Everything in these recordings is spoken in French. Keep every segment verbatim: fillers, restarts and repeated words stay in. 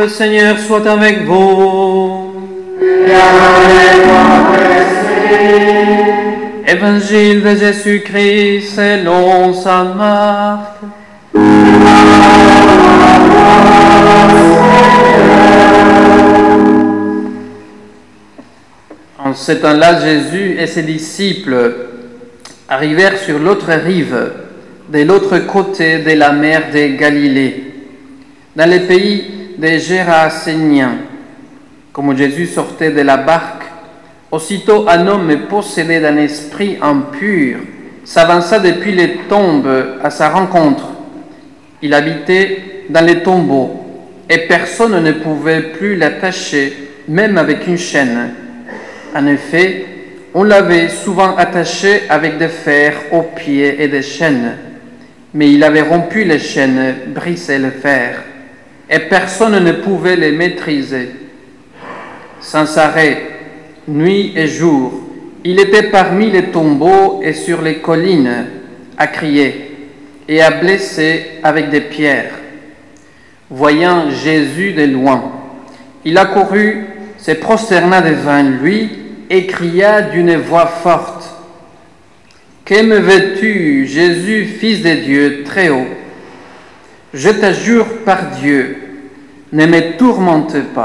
Le Seigneur soit avec vous. Et avec votre esprit. Évangile de Jésus-Christ selon saint Marc. En ce temps-là, Jésus et ses disciples arrivèrent sur l'autre rive, de l'autre côté de la mer de Galilée, dans le pays des Géraséniens. Comme Jésus sortait de la barque, aussitôt un homme possédé d'un esprit impur s'avança depuis les tombes à sa rencontre. Il habitait dans les tombeaux et personne ne pouvait plus l'attacher, même avec une chaîne. En effet, on l'avait souvent attaché avec des fers aux pieds et des chaînes, mais il avait rompu les chaînes, brisé le fer, et personne ne pouvait les maîtriser. Sans arrêt, nuit et jour, il était parmi les tombeaux et sur les collines, à crier et à blesser avec des pierres. Voyant Jésus de loin, il accourut, se prosterna devant lui et cria d'une voix forte: « Que me veux-tu, Jésus, Fils de Dieu très haut? Je t'adjure par Dieu, ne me tourmente pas. »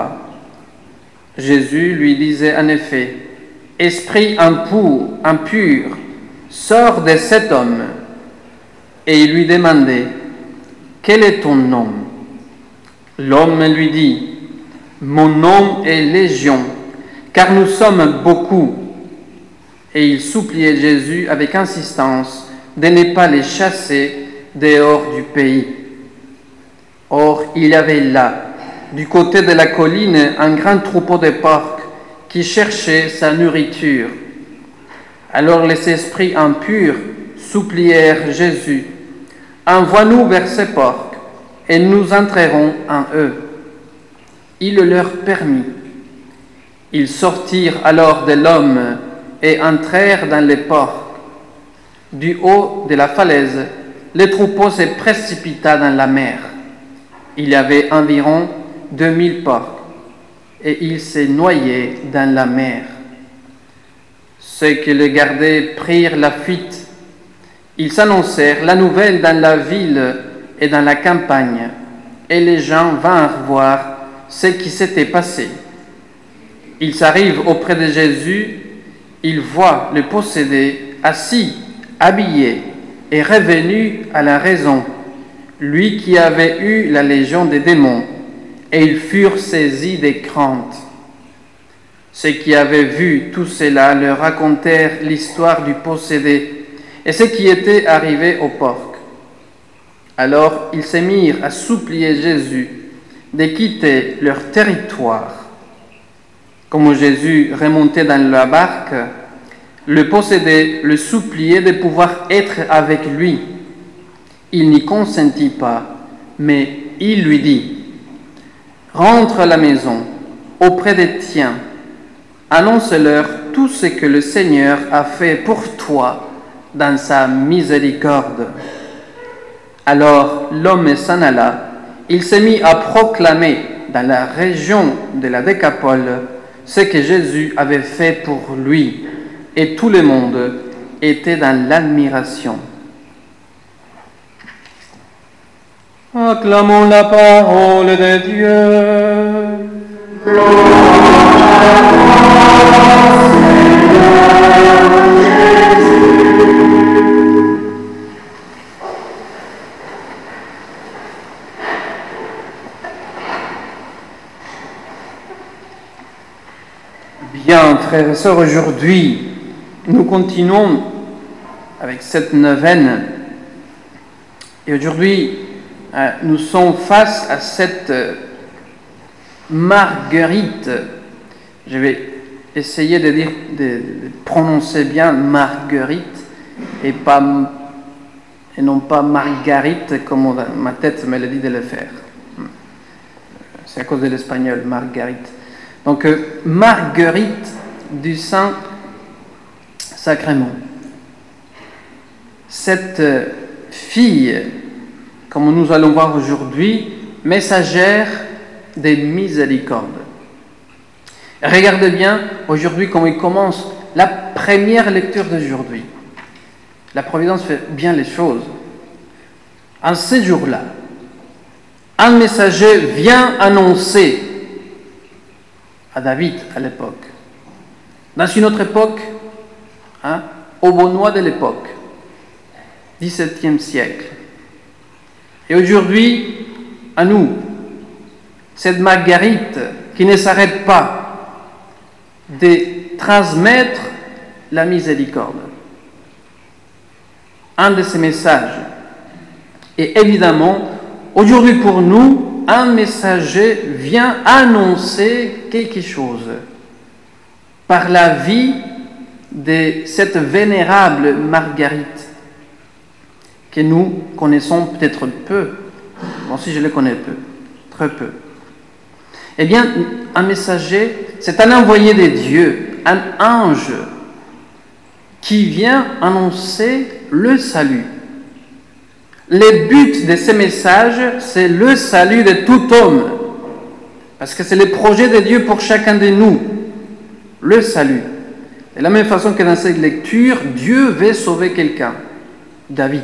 Jésus lui disait en effet: « Esprit impur, impur, sors de cet homme. » Et il lui demandait: « Quel est ton nom ?» L'homme lui dit: « Mon nom est Légion, car nous sommes beaucoup. » Et il suppliait Jésus avec insistance de ne pas les chasser dehors du pays. Or, il y avait là, du côté de la colline, un grand troupeau de porcs qui cherchait sa nourriture. Alors les esprits impurs supplièrent Jésus: « Envoie-nous vers ces porcs, et nous entrerons en eux. » Il le leur permit. Ils sortirent alors de l'homme et entrèrent dans les porcs. Du haut de la falaise, le troupeau se précipita dans la mer. Il y avait environ deux mille porcs, et ils se noyaient dans la mer. Ceux qui le gardaient prirent la fuite. Ils annoncèrent la nouvelle dans la ville et dans la campagne, et les gens vinrent voir ce qui s'était passé. Ils arrivent auprès de Jésus, ils voient le possédé assis, habillé et revenu à la raison, lui qui avait eu la légion des démons, et ils furent saisis de crainte. Ceux qui avaient vu tout cela leur racontèrent l'histoire du possédé et ce qui était arrivé aux porcs. Alors ils se mirent à supplier Jésus de quitter leur territoire. Comme Jésus remontait dans la barque, le possédé le suppliait de pouvoir être avec lui. Il n'y consentit pas, mais il lui dit: « Rentre à la maison, auprès des tiens, annonce-leur tout ce que le Seigneur a fait pour toi dans sa miséricorde. » Alors l'homme s'en alla, il se mit à proclamer dans la région de la Décapole ce que Jésus avait fait pour lui, et tout le monde était dans l'admiration. Acclamons la parole de Dieu. Bien, frères et sœurs, aujourd'hui, nous continuons avec cette neuvaine. Et aujourd'hui, euh, nous sommes face à cette euh, Marguerite. Je vais essayer de dire, de, de prononcer bien Marguerite et pas et non pas Marguerite comme ma tête me l'a dit de le faire. C'est à cause de l'espagnol, Marguerite. Donc, euh, Marguerite du Saint-Sacrement. Cette euh, fille, comme nous allons voir aujourd'hui, messagère des miséricordes. Regardez bien aujourd'hui comment il commence la première lecture d'aujourd'hui. La Providence fait bien les choses. En ces jours-là, un messager vient annoncer à David à l'époque, dans une autre époque, hein, aux Beaunois de l'époque, dix-septième siècle. Et aujourd'hui, à nous, cette Marguerite qui ne s'arrête pas de transmettre la miséricorde. Un de ces messages. Et évidemment, aujourd'hui pour nous, un messager vient annoncer quelque chose par la vie de cette vénérable Marguerite que nous connaissons peut-être peu. Moi aussi je le connais peu, très peu. Eh bien, un messager, c'est un envoyé de Dieu, un ange qui vient annoncer le salut. Le but de ces messages, c'est le salut de tout homme. Parce que c'est le projet de Dieu pour chacun de nous. Le salut. De la même façon que dans cette lecture, Dieu veut sauver quelqu'un. David.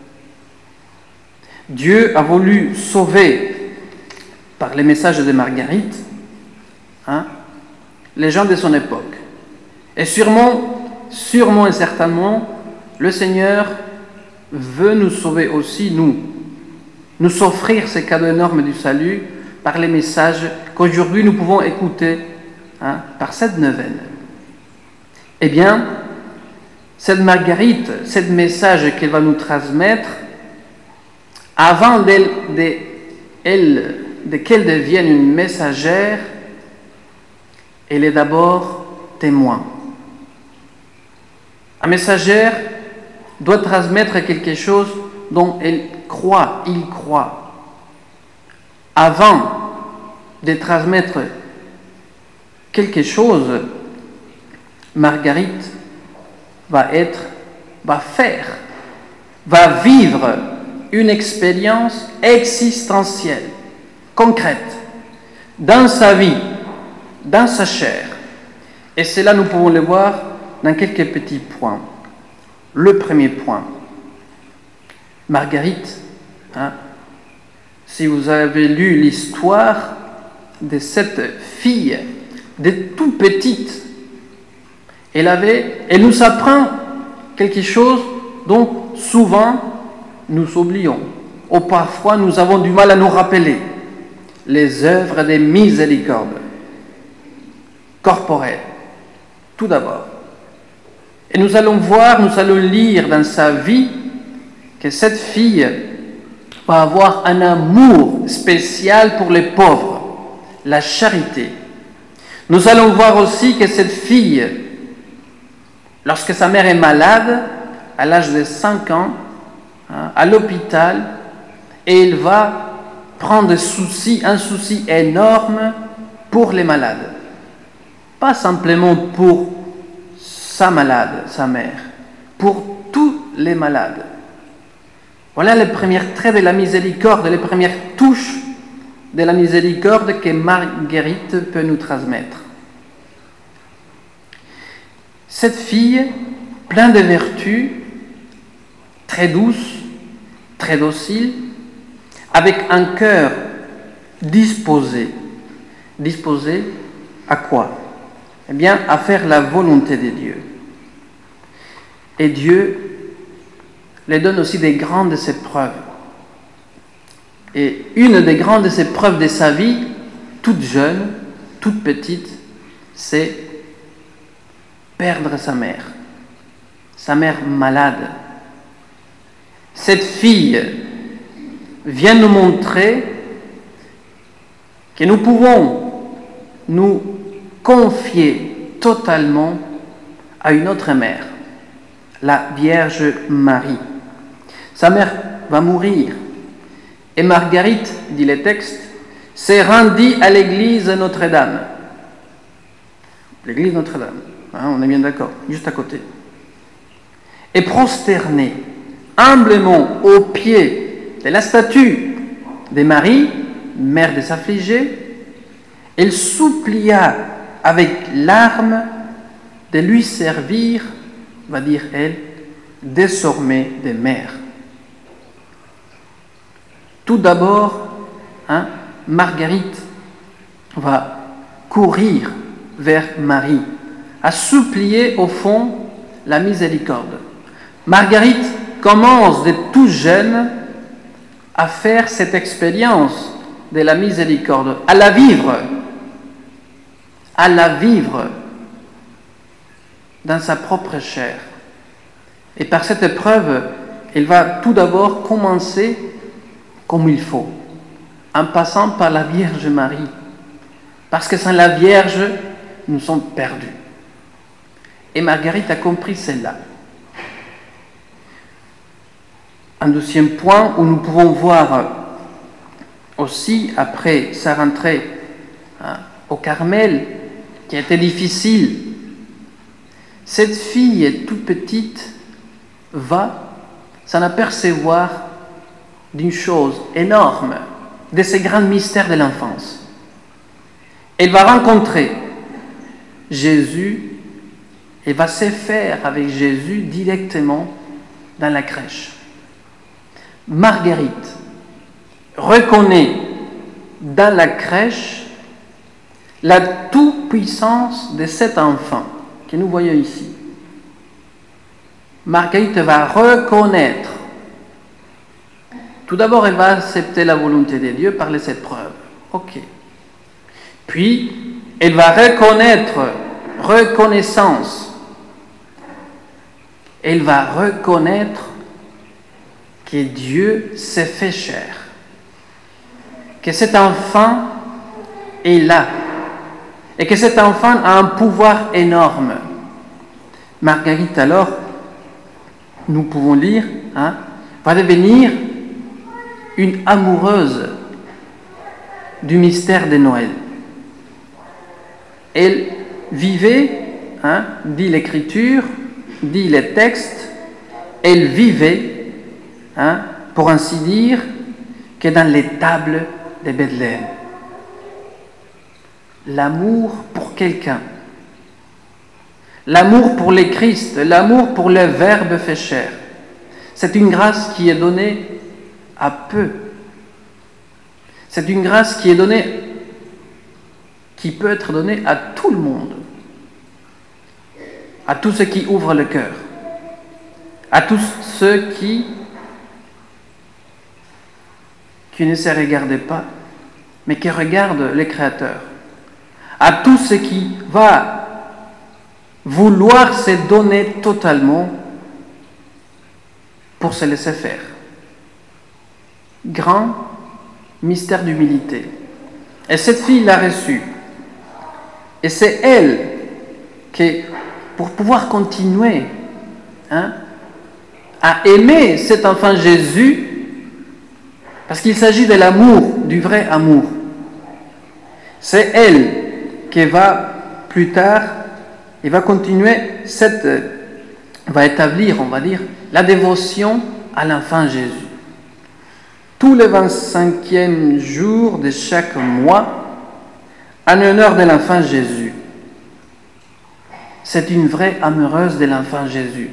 Dieu a voulu sauver, par les messages de Marguerite, hein, les gens de son époque. Et sûrement, sûrement et certainement, le Seigneur veut nous sauver aussi, nous, nous offrir ce cadeau énorme du salut par les messages qu'aujourd'hui nous pouvons écouter, hein, par cette neuvaine. Eh bien, cette Marguerite, ce message qu'elle va nous transmettre, avant d'elle, de, elle, de qu'elle devienne une messagère, elle est d'abord témoin. Un messagère doit transmettre quelque chose dont elle croit, il croit. Avant de transmettre quelque chose, Marguerite va être, va faire, va vivre une expérience existentielle, concrète, dans sa vie, dans sa chair. Et cela, nous pouvons le voir dans quelques petits points. Le premier point, Marguerite, hein, si vous avez lu l'histoire de cette fille, de tout petite, elle avait, elle nous apprend quelque chose dont souvent nous oublions, ou parfois nous avons du mal à nous rappeler, les œuvres des miséricordes corporelles, tout d'abord. Et nous allons voir, nous allons lire dans sa vie que cette fille va avoir un amour spécial pour les pauvres, la charité. Nous allons voir aussi que cette fille, lorsque sa mère est malade, à l'âge de cinq ans, hein, à l'hôpital, et elle va prendre souci, un souci énorme pour les malades. Pas simplement pour sa malade, sa mère, pour tous les malades. Voilà les premiers traits de la miséricorde, les premières touches de la miséricorde que Marguerite peut nous transmettre. Cette fille, pleine de vertus, très douce, très docile, avec un cœur disposé. Disposé à quoi ? Eh bien, à faire la volonté de Dieu. Et Dieu les donne aussi des grandes épreuves. Et une des grandes épreuves de sa vie, toute jeune, toute petite, c'est perdre sa mère. Sa mère malade. Cette fille vient nous montrer que nous pouvons nous confier totalement à une autre mère, la Vierge Marie. Sa mère va mourir. Et Marguerite, dit le texte, s'est rendue à l'église Notre-Dame. L'église Notre-Dame, hein, on est bien d'accord, juste à côté. Et prosternée, humblement aux pieds de la statue de Marie, mère des affligés, elle supplia avec larmes de lui servir, va dire elle, désormais de mère. Tout d'abord, hein, Marguerite va courir vers Marie, à supplier au fond la miséricorde. Marguerite commence de tout jeune à faire cette expérience de la miséricorde, à la vivre, à la vivre dans sa propre chair. Et par cette épreuve, elle va tout d'abord commencer comme il faut, en passant par la Vierge Marie. Parce que sans la Vierge, nous sommes perdus. Et Marguerite a compris cela. Un deuxième point où nous pouvons voir aussi, après sa rentrée hein, au Carmel, qui a été difficile, cette fille toute petite va s'en apercevoir d'une chose énorme, de ces grands mystères de l'enfance. Elle va rencontrer Jésus et va se faire avec Jésus directement dans la crèche. Marguerite reconnaît dans la crèche la toute-puissance de cet enfant que nous voyons ici. Marguerite va reconnaître. Tout d'abord, elle va accepter la volonté de Dieu par les épreuves. Ok. Puis, elle va reconnaître, reconnaissance. Elle va reconnaître que Dieu s'est fait chair. Que cet enfant est là. Et que cet enfant a un pouvoir énorme. Marguerite, alors, nous pouvons lire, hein, va devenir une amoureuse du mystère de Noël. Elle vivait, hein, dit l'Écriture, dit les textes, elle vivait, hein, pour ainsi dire, que dans les tables de Bethléem. L'amour pour quelqu'un, l'amour pour le Christ, l'amour pour le Verbe fait chair, c'est une grâce qui est donnée à peu. C'est une grâce qui est donnée, qui peut être donnée à tout le monde, à tous ceux qui ouvrent le cœur, à tous ceux qui, qui ne se regardent pas, mais qui regardent le Créateur, à tous ceux qui va vouloir se donner totalement pour se laisser faire. Grand mystère d'humilité. Et cette fille l'a reçu. Et c'est elle qui, pour pouvoir continuer hein, à aimer cet enfant Jésus, parce qu'il s'agit de l'amour, du vrai amour, c'est elle qui va plus tard, et va continuer, cette, va établir, on va dire, la dévotion à l'enfant Jésus. Tous les vingt-cinquième jours de chaque mois, en honneur de l'enfant Jésus. C'est une vraie amoureuse de l'enfant Jésus.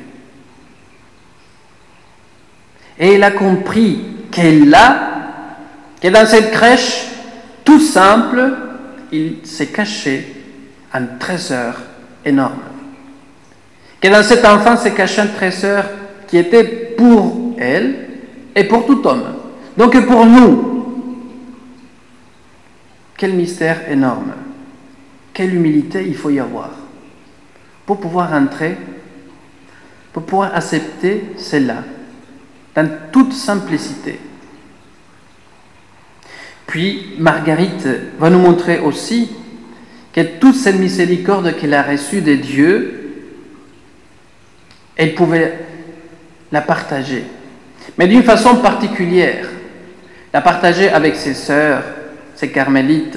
Et elle a compris qu'elle a, que dans cette crèche, tout simple, il s'est caché un trésor énorme. Que dans cet enfant s'est caché un trésor qui était pour elle et pour tout homme. Donc pour nous, quel mystère énorme, quelle humilité il faut y avoir pour pouvoir entrer, pour pouvoir accepter cela dans toute simplicité. Puis Marguerite va nous montrer aussi que toute cette miséricorde qu'elle a reçue de Dieu, elle pouvait la partager, mais d'une façon particulière. La partager avec ses sœurs, ses carmélites.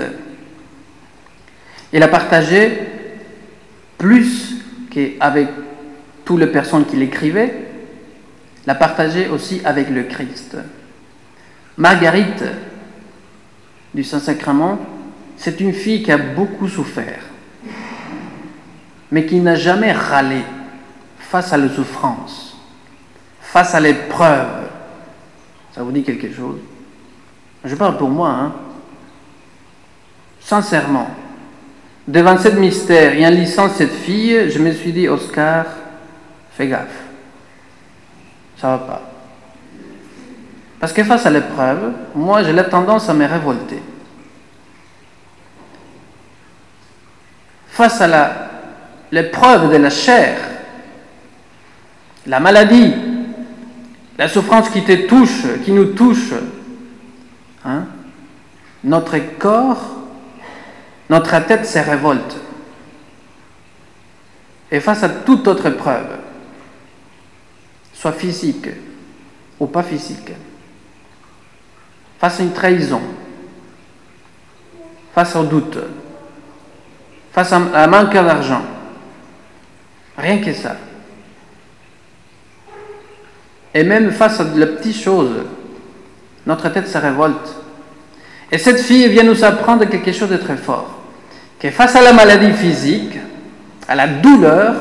Et la partager plus qu'avec toutes les personnes qui l'écrivaient, la partager aussi avec le Christ. Marguerite du Saint-Sacrement c'est une fille qui a beaucoup souffert, mais qui n'a jamais râlé face à la souffrance, face à l'épreuve. Ça vous dit quelque chose? Je parle pour moi, hein. Sincèrement. Devant ce mystère et en lisant cette fille, je me suis dit, Oscar, fais gaffe. Ça va pas. Parce que face à l'épreuve, moi j'ai la tendance à me révolter. Face à la, l'épreuve de la chair, la maladie, la souffrance qui te touche, qui nous touche, hein, notre corps, notre tête se révolte. Et face à toute autre épreuve, soit physique ou pas physique, face à une trahison, face au doute, face à un manque d'argent, rien que ça. Et même face à de la petite chose, notre tête se révolte. Et cette fille vient nous apprendre quelque chose de très fort, que face à la maladie physique, à la douleur,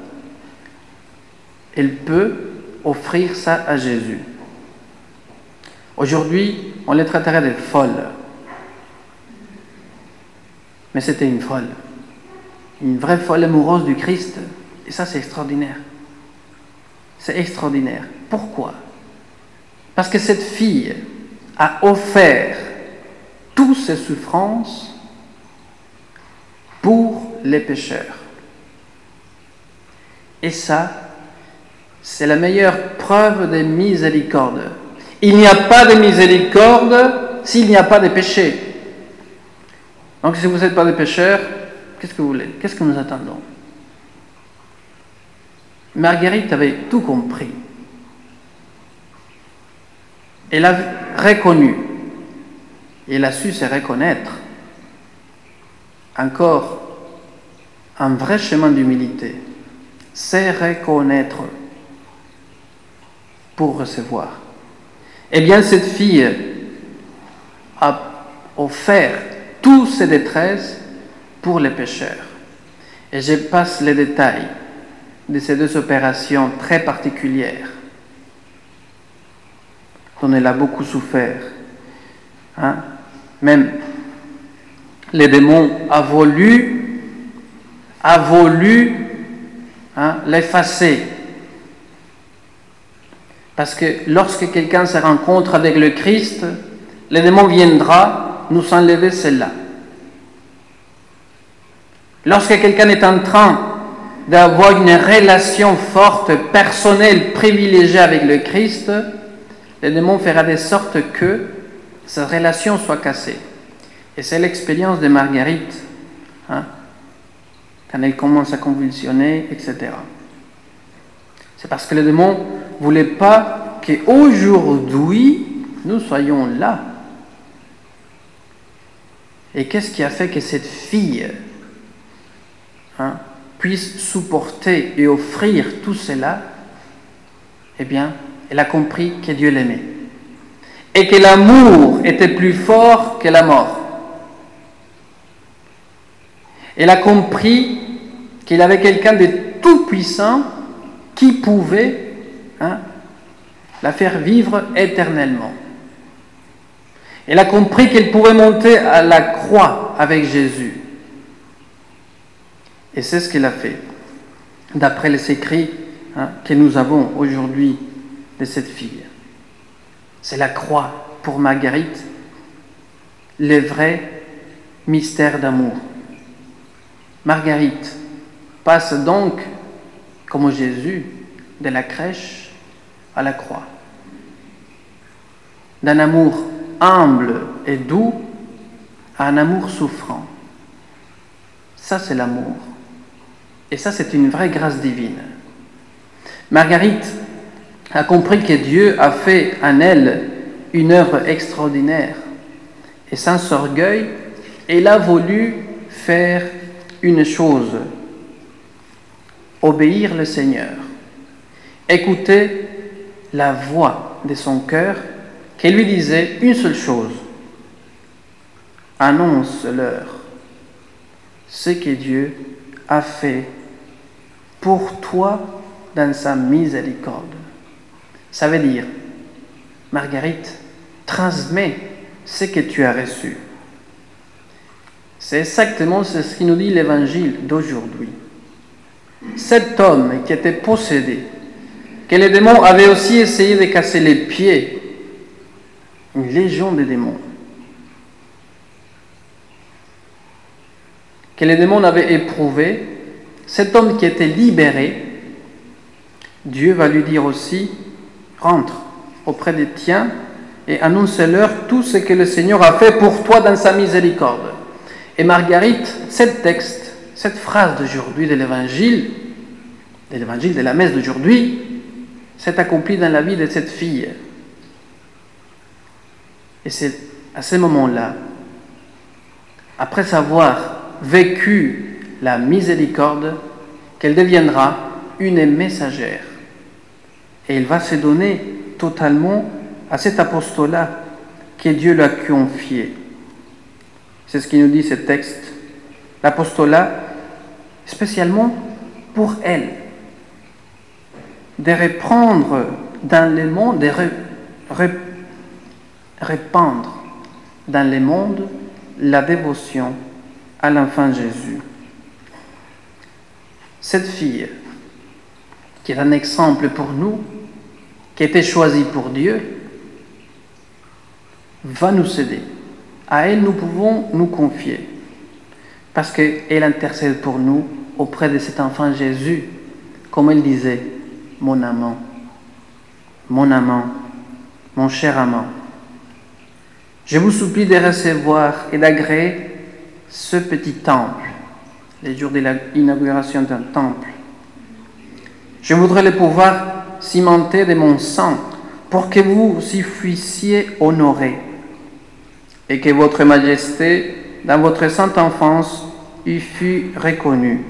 elle peut offrir ça à Jésus. Aujourd'hui, on les traiterait de folles. Mais c'était une folle. Une vraie folle amoureuse du Christ. Et ça, c'est extraordinaire. C'est extraordinaire. Pourquoi? Parce que cette fille a offert toutes ses souffrances pour les pécheurs. Et ça, c'est la meilleure preuve de miséricorde. Il n'y a pas de miséricorde s'il n'y a pas de péché. Donc si vous n'êtes pas des pécheurs, qu'est-ce que vous voulez? Qu'est-ce que nous attendons? Marguerite avait tout compris. Elle a reconnu, elle a su se reconnaître. Encore un vrai chemin d'humilité, c'est reconnaître pour recevoir. Eh bien, cette fille a offert toutes ses détresses pour les pécheurs. Et je passe les détails de ces deux opérations très particulières dont elle a beaucoup souffert. Hein? Même les démons a voulu, a voulu hein, l'effacer. Parce que lorsque quelqu'un se rencontre avec le Christ, le démon viendra nous enlever celle-là. Lorsque quelqu'un est en train d'avoir une relation forte, personnelle, privilégiée avec le Christ, le démon fera de sorte que cette relation soit cassée. Et c'est l'expérience de Marguerite, hein, quand elle commence à convulsionner, et cetera. C'est parce que le démon ne voulait pas qu'aujourd'hui, nous soyons là. Et qu'est-ce qui a fait que cette fille hein, puisse supporter et offrir tout cela? Eh bien, elle a compris que Dieu l'aimait. Et que l'amour était plus fort que la mort. Elle a compris qu'il avait quelqu'un de tout puissant qui pouvait hein, la faire vivre éternellement. Elle a compris qu'elle pouvait monter à la croix avec Jésus. Et c'est ce qu'elle a fait, d'après les écrits hein, que nous avons aujourd'hui de cette fille. C'est la croix pour Marguerite, le vrai mystère d'amour. Marguerite passe donc, comme Jésus, de la crèche à la croix. D'un amour humble et doux à un amour souffrant. Ça, c'est l'amour. Et ça, c'est une vraie grâce divine. Marguerite a compris que Dieu a fait en elle une œuvre extraordinaire. Et sans orgueil, elle a voulu faire une chose, obéir le Seigneur, écouter la voix de son cœur qui lui disait une seule chose, annonce-leur ce que Dieu a fait pour toi dans sa miséricorde. Ça veut dire, Marguerite, transmets ce que tu as reçu. C'est exactement ce qui nous dit l'évangile d'aujourd'hui. Cet homme qui était possédé, que les démons avaient aussi essayé de casser les pieds, une légion de démons, que les démons avaient éprouvé, cet homme qui était libéré, Dieu va lui dire aussi, rentre auprès des tiens et annonce-leur tout ce que le Seigneur a fait pour toi dans sa miséricorde. Et Marguerite, ce texte, cette phrase d'aujourd'hui de l'évangile, de l'évangile de la messe d'aujourd'hui, s'est accomplie dans la vie de cette fille. Et c'est à ce moment-là, après avoir vécu la miséricorde, qu'elle deviendra une messagère. Et elle va se donner totalement à cet apostolat que Dieu lui a confié. C'est ce qui nous dit ce texte. L'apostolat, spécialement pour elle, de reprendre dans le monde, de re, re, répandre dans le monde la dévotion à l'enfant Jésus. Cette fille, qui est un exemple pour nous, qui a été choisie pour Dieu, va nous aider. À elle, nous pouvons nous confier, parce qu'elle intercède pour nous auprès de cet enfant Jésus, comme elle disait, mon amant, mon amant, mon cher amant. Je vous supplie de recevoir et d'agréer ce petit temple, les jours de l'inauguration d'un temple. Je voudrais le pouvoir cimenter de mon sang pour que vous y fussiez honorés et que votre majesté, dans votre sainte enfance, y fût reconnue.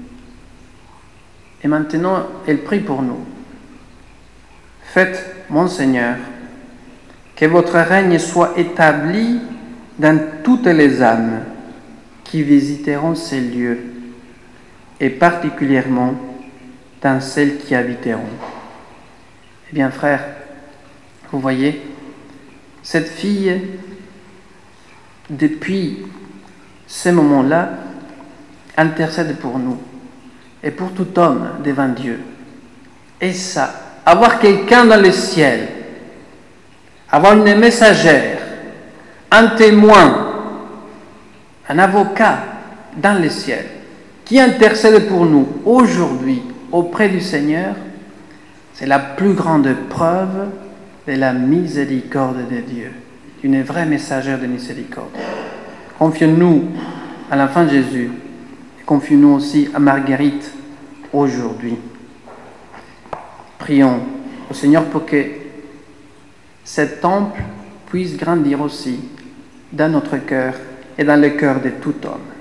Et maintenant, elle prie pour nous. Faites, mon Seigneur, que votre règne soit établi dans toutes les âmes qui visiteront ces lieux, et particulièrement dans celles qui habiteront. Eh bien, frères, vous voyez, cette fille, depuis ce moment-là, intercède pour nous et pour tout homme devant Dieu. Et ça, avoir quelqu'un dans le ciel, avoir une messagère, un témoin, un avocat dans le ciel, qui intercède pour nous aujourd'hui auprès du Seigneur, c'est la plus grande preuve de la miséricorde de Dieu, une vraie messagère de miséricorde. Confions-nous à l'enfant Jésus et confions-nous aussi à Marguerite aujourd'hui. Prions au Seigneur pour que cet temple puisse grandir aussi dans notre cœur et dans le cœur de tout homme.